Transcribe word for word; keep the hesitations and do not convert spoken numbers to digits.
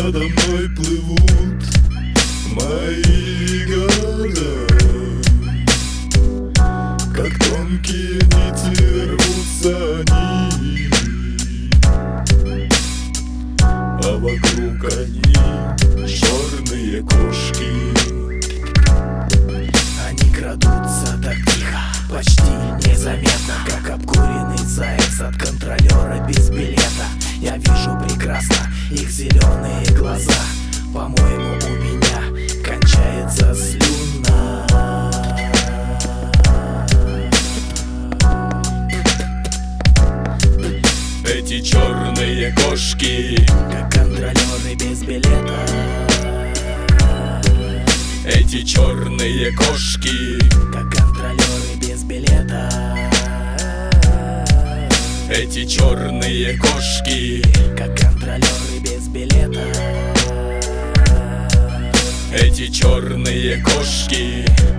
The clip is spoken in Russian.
Надо мной плывут мои города, как тонкие нити рвутся они, а вокруг они черные кошки. Они крадутся так тихо, почти незаметно, как обкуренный заяц от контролера без билета. Я вижу прекрасно их зеленые глаза. По-моему, у меня кончается слюна. Эти черные кошки, как контролеры без билета. эти черные кошки, как контролеры без билета. эти черные кошки, как контролеры без билета. эти черные кошки.